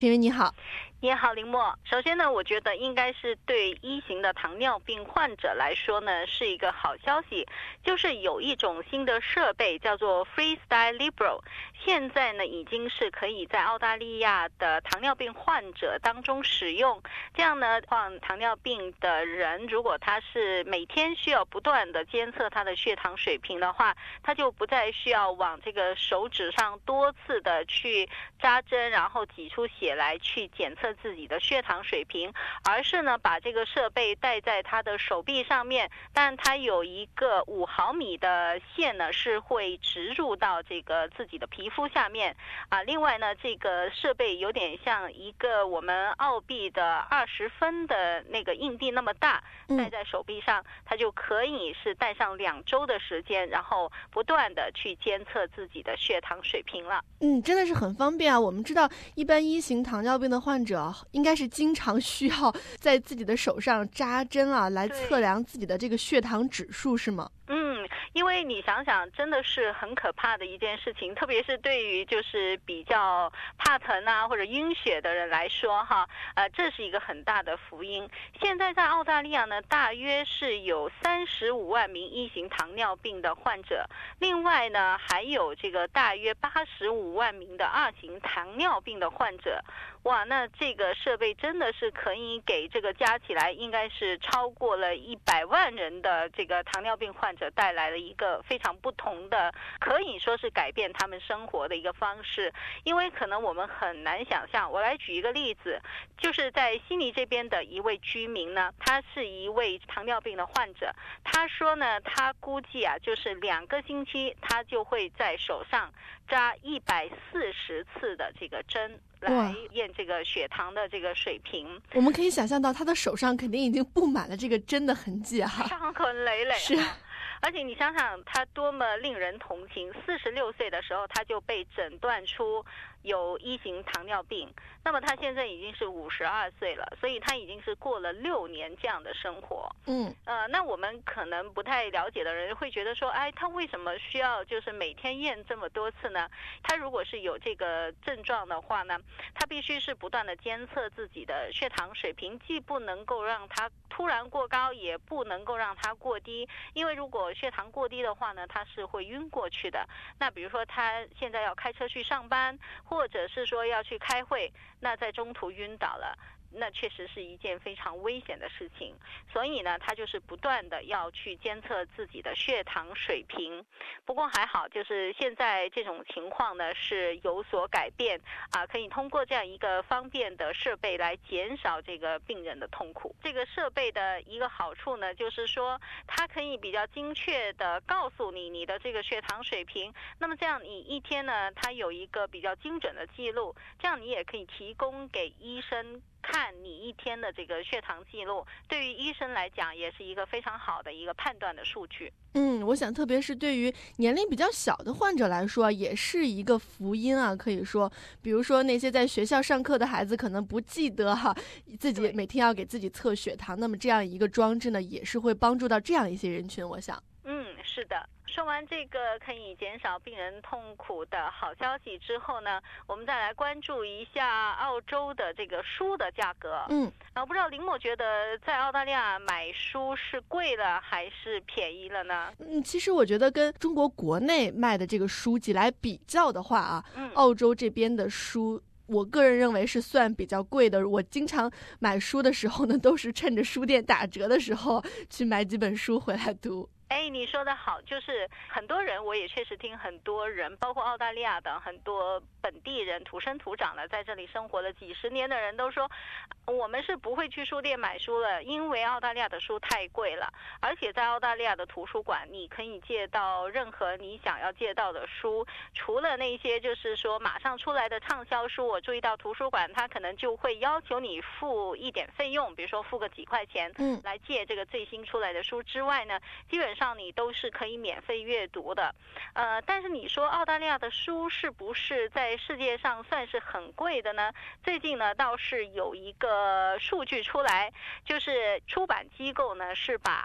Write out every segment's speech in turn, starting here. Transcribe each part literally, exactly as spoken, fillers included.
评委你好。 你好，林默。首先呢，我觉得应该是对一型的糖尿病患者来说呢，是一个好消息，就是有一种新的设备叫做 Freestyle Libre， 现在呢已经是可以在澳大利亚的糖尿病患者当中使用。这样呢，患糖尿病的人，如果他是每天需要不断的监测他的血糖水平的话，他就不再需要往这个手指上多次的去扎针，然后挤出血来去检测自己的血糖水平，而是呢把这个设备戴在他的手臂上面，但它有一个五毫米的线呢是会植入到这个自己的皮肤下面啊。另外呢，这个设备有点像一个我们澳币的二十分的那个硬币那么大，戴在手臂上，它就可以是戴上两周的时间，然后不断的去监测自己的血糖水平了。 嗯，真的是很方便啊。我们知道一般一型糖尿病的患者应该是经常需要在自己的手上扎针啊，来测量自己的这个血糖指数，是吗？ 嗯，因为你想想，真的是很可怕的一件事情，特别是对于就是比较怕疼啊或者晕血的人来说哈，呃，这是一个很大的福音。现在在澳大利亚呢，大约是有三十五万名一型糖尿病的患者，另外呢，还有这个大约八十五万名的二型糖尿病的患者。哇，那这个设备真的是可以给这个加起来应该是超过了一百万人的这个糖尿病患者带来了一个非常不同的，可以说是改变他们生活的一个方式。因为可能我们很难想象，我来举一个例子，就是在悉尼这边的一位居民呢，他是一位糖尿病的患者，他说呢，他估计啊，就是两个星期他就会在手上扎一百四十次的这个针来验这个血糖的这个水平。 我们可以想象到他的手上肯定已经布满了这个针的痕迹啊， 伤痕累累。 是。 而且你想想他多么令人同情，四十六岁的时候他就被诊断出有一型糖尿病，那么他现在已经是五十二岁了，所以他已经是过了六年这样的生活。 嗯， 呃，那我们可能不太了解的人会觉得说，哎，他为什么需要就是每天验这么多次呢？他如果是有这个症状的话呢，他必须是不断的监测自己的血糖水平，既不能够让他突然过高，也不能够让他过低，因为如果血糖过低的话呢，他是会晕过去的。那比如说他现在要开车去上班，或者是说要去开会，那在中途晕倒了，那确实是一件非常危险的事情。所以呢，他就是不断的要去监测自己的血糖水平。不过还好，就是现在这种情况呢是有所改变啊，可以通过这样一个方便的设备来减少这个病人的痛苦。这个设备的一个好处呢，就是说它可以比较精确的告诉你你的这个血糖水平，那么这样你一天呢，它有一个比较精准的记录，这样你也可以提供给医生看你一天的这个血糖记录，对于医生来讲也是一个非常好的一个判断的数据。 嗯，我想特别是对于年龄比较小的患者来说，也是一个福音啊，可以说，比如说那些在学校上课的孩子可能不记得哈、啊，自己每天要给自己测血糖，那么这样一个装置呢，也是会帮助到这样一些人群，我想。 嗯，是的。说完这个可以减少病人痛苦的好消息之后呢，我们再来关注一下澳洲的这个书的价格。 嗯， 啊，不知道林默觉得在澳大利亚买书是贵了还是便宜了呢？ 嗯，其实我觉得跟中国国内卖的这个书籍来比较的话啊， 嗯， 澳洲这边的书，我个人认为是算比较贵的。我经常买书的时候呢，都是趁着书店打折的时候去买几本书回来读。 哎，你说的好，就是很多人，我也确实听很多人，包括澳大利亚的很多本地人，土生土长的，在这里生活了几十年的人都说，我们是不会去书店买书了，因为澳大利亚的书太贵了，而且在澳大利亚的图书馆，你可以借到任何你想要借到的书，除了那些就是说马上出来的畅销书，我注意到图书馆它可能就会要求你付一点费用，比如说付个几块钱， 嗯， 来借这个最新出来的书之外呢，基本上上你都是可以免费阅读的。呃，但是你说澳大利亚的书是不是在世界上算是很贵的呢？最近呢倒是有一个数据出来，就是出版机构呢是把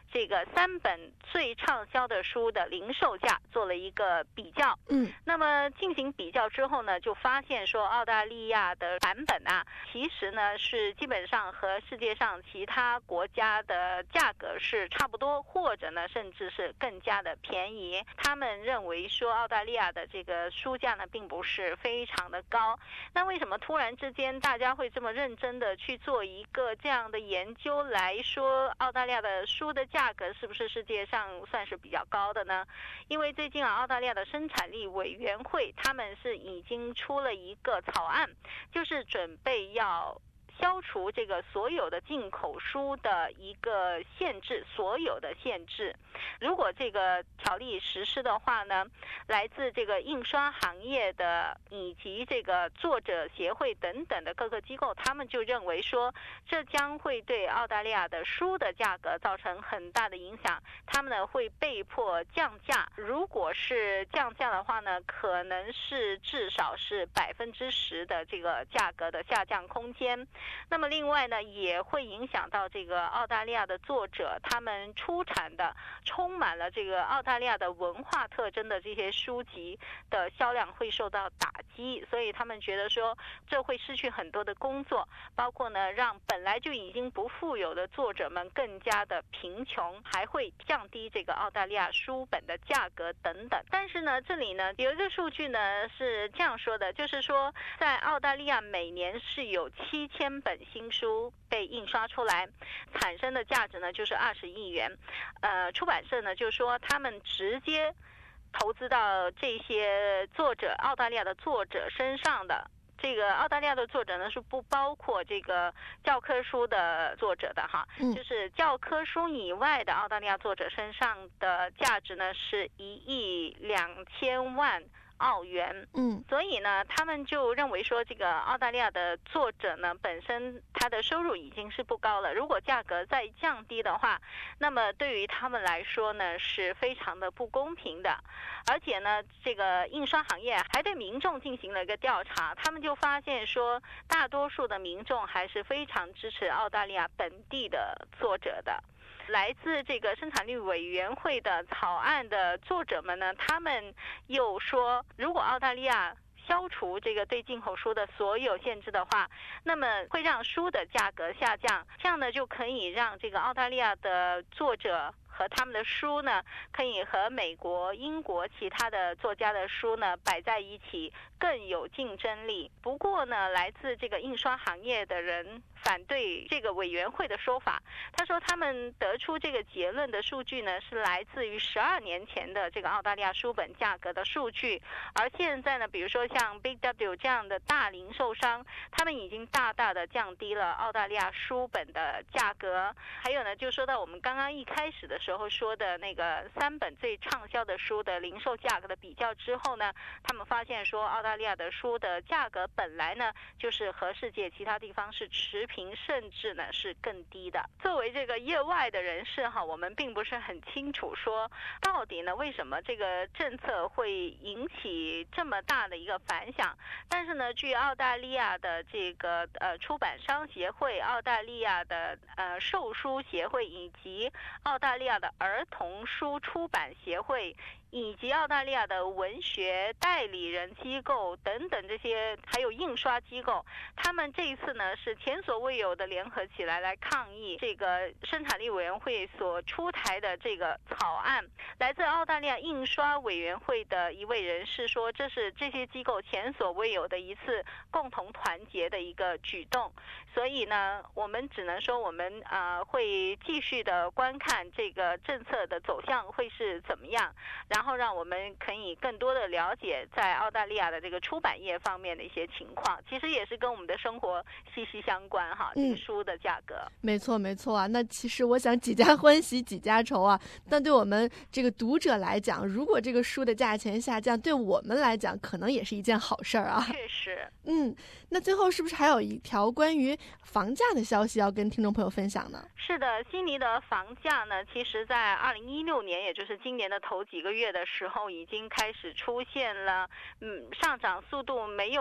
这个三本最畅销的书的零售价做了一个比较。 嗯， 那么进行比较之后呢，就发现说澳大利亚的版本啊，其实呢是基本上和世界上其他国家的价格是差不多，或者呢甚至是更加的便宜。他们认为说澳大利亚的这个书价呢并不是非常的高。那为什么突然之间大家会这么认真的去做一个这样的研究来说澳大利亚的书的价格是不是世界上算是比较高的呢？因为最近啊，澳大利亚的生产力委员会他们是已经出了一个草案，就是准备要消除这个所有的进口书的一个限制，所有的限制。如果这个条例实施的话呢，来自这个印刷行业的以及这个作者协会等等的各个机构，他们就认为说这将会对澳大利亚的书的价格造成很大的影响，他们呢会被迫降价。如果是降价的话呢，可能是至少是百分之十的这个价格的下降空间。那么另外呢，也会影响到这个澳大利亚的作者，他们出产的充满了这个澳大利亚的文化特征的这些书籍的销量会受到打击，所以他们觉得说这会失去很多的工作，包括呢让本来就已经不富有的作者们更加的贫穷，还会降低这个澳大利亚书本的价格等等。但是呢，这里呢有一个数据呢是这样说的，就是说在澳大利亚每年是有七千本新书被印刷出来，产生的价值呢就是二十亿元。呃，出版社呢就说他们直接投资到这些作者，澳大利亚的作者身上的。这个澳大利亚的作者呢是不包括这个教科书的作者的哈， 嗯， 就是教科书以外的澳大利亚作者身上的价值呢是一亿两千万澳元。 嗯， 所以呢，他们就认为说，这个澳大利亚的作者呢，本身他的收入已经是不高了，如果价格再降低的话，那么对于他们来说呢，是非常的不公平的。而且呢，这个印刷行业还对民众进行了一个调查，他们就发现说，大多数的民众还是非常支持澳大利亚本地的作者的。来自这个生产力委员会的草案的作者们呢，他们又说，如果澳大利亚消除这个对进口书的所有限制的话，那么会让书的价格下降，这样呢就可以让这个澳大利亚的作者和他们的书呢，可以和美国、英国其他的作家的书呢摆在一起，更有竞争力。不过呢，来自这个印刷行业的人反对这个委员会的说法，他说他们得出这个结论的数据呢，是来自于十二年前的这个澳大利亚书本价格的数据，而现在呢，比如说像 Big W 这样的大零售商，他们已经大大的降低了澳大利亚书本的价格。还有呢，就说到我们刚刚一开始的时候说的那个三本最畅销的书的零售价格的比较之后呢，他们发现说澳大利亚的书的价格本来呢就是和世界其他地方是持平，甚至呢是更低的。作为这个业外的人士哈，我们并不是很清楚说到底呢为什么这个政策会引起这么大的一个反响。但是呢，据澳大利亚的这个呃出版商协会、澳大利亚的呃售书协会以及澳大利亚的儿童书出版协会，以及澳大利亚的文学代理人机构等等这些，还有印刷机构，他们这一次呢是前所未有的联合起来来抗议这个生产力委员会所出台的这个草案。来自澳大利亚印刷委员会的一位人士说，这是这些机构前所未有的一次共同团结的一个举动。所以呢，我们只能说我们呃会继续的观看这个政策的走向会是怎么样，然后让我们可以更多的了解在澳大利亚的这个出版业方面的一些情况，其实也是跟我们的生活息息相关哈。这个书的价格， 嗯，没错没错啊。那其实我想几家欢喜几家愁啊。但对我们这个读者来讲，如果这个书的价钱下降，对我们来讲可能也是一件好事儿啊。 确实。 嗯，那最后是不是还有一条关于房价的消息要跟听众朋友分享呢？ 是的，悉尼的房价呢，其实在二零一六年，也就是今年的头几个月的时候，已经开始出现了嗯上涨速度没有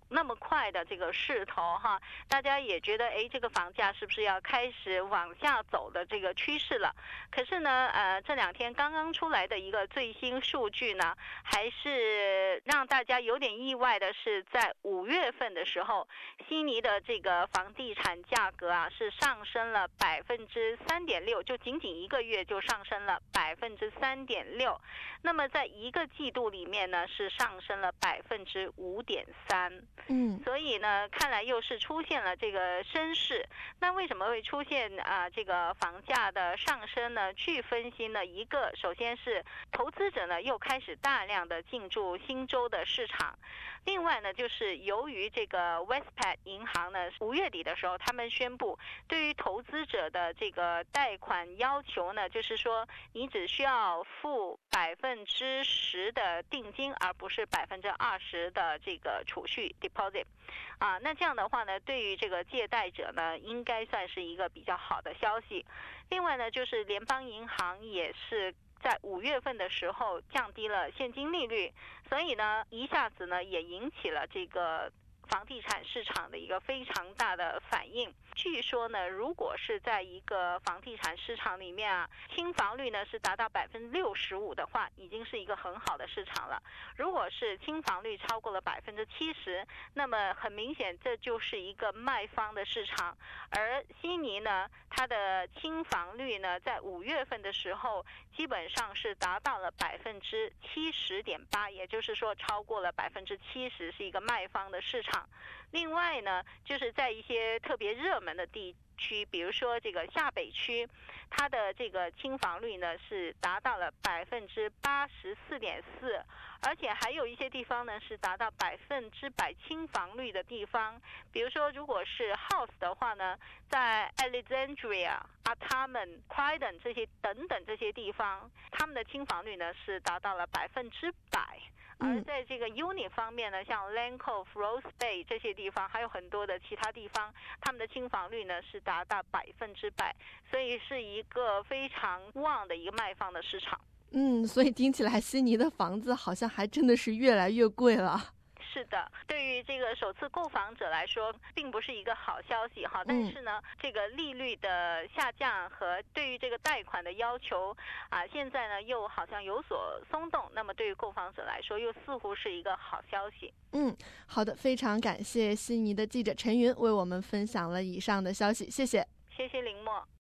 那么快的这个势头哈，大家也觉得哎，这个房价是不是要开始往下走的这个趋势了？可是呢，呃，这两天刚刚出来的一个最新数据呢，还是让大家有点意外的是，在五月份的时候，悉尼的这个房地产价格啊是上升了百分之三点六，就仅仅一个月就上升了百分之三点六。那么在一个季度里面呢，是上升了百分之五点三。 嗯， 所以呢，看来又是出现了这个升势。那为什么会出现啊、呃、这个房价的上升呢？据分析呢，一个首先是投资者呢又开始大量的进驻新州的市场，另外呢就是由于这个 Westpac 银行呢五月底的时候，他们宣布对于投资者的这个贷款要求呢，就是说你只需要付百分之十的定金，而不是百分之二十的这个储蓄 deposit。啊，那这样的话呢，对于这个借贷者呢，应该算是一个比较好的消息。另外呢，就是联邦银行也是在五月份的时候降低了现金利率，所以呢，一下子呢也引起了这个房地产市场的一个非常大的反应。据说呢，如果是在一个房地产市场里面啊，轻房率呢是达到百分之六十五的话，已经是一个很好的市场了。如果是轻房率超过了百分之七十，那么很明显这就是一个卖方的市场。而悉尼呢，它的轻房率呢，在五月份的时候，基本上是达到了百分之七十点八，也就是说超过了百分之七十，是一个卖方的市场。另外呢，就是在一些特别热门的地区，比如说这个下北区，它的这个轻房率呢是达到了百分之八十四点四，而且还有一些地方呢是达到百分之百轻房率的地方。比如说，如果是 house 的话呢，在 Alexandria、Artarmon、Croydon 这些等等这些地方，他们的轻房率呢是达到了百分之百。而在这个 unit 方面呢，像 Lane Cove、Rose Bay 这些地方，还有很多的其他地方，他们的轻房率呢是达到百分之百，所以是一个非常旺的一个卖方的市场。 嗯，所以听起来悉尼的房子好像还真的是越来越贵了。 是的，对于这个首次购房者来说，并不是一个好消息哈。但是呢，嗯、这个利率的下降和对于这个贷款的要求啊，现在呢又好像有所松动。那么对于购房者来说，又似乎是一个好消息。 嗯，好的，非常感谢悉尼的记者陈云为我们分享了以上的消息，谢谢， 谢谢林默。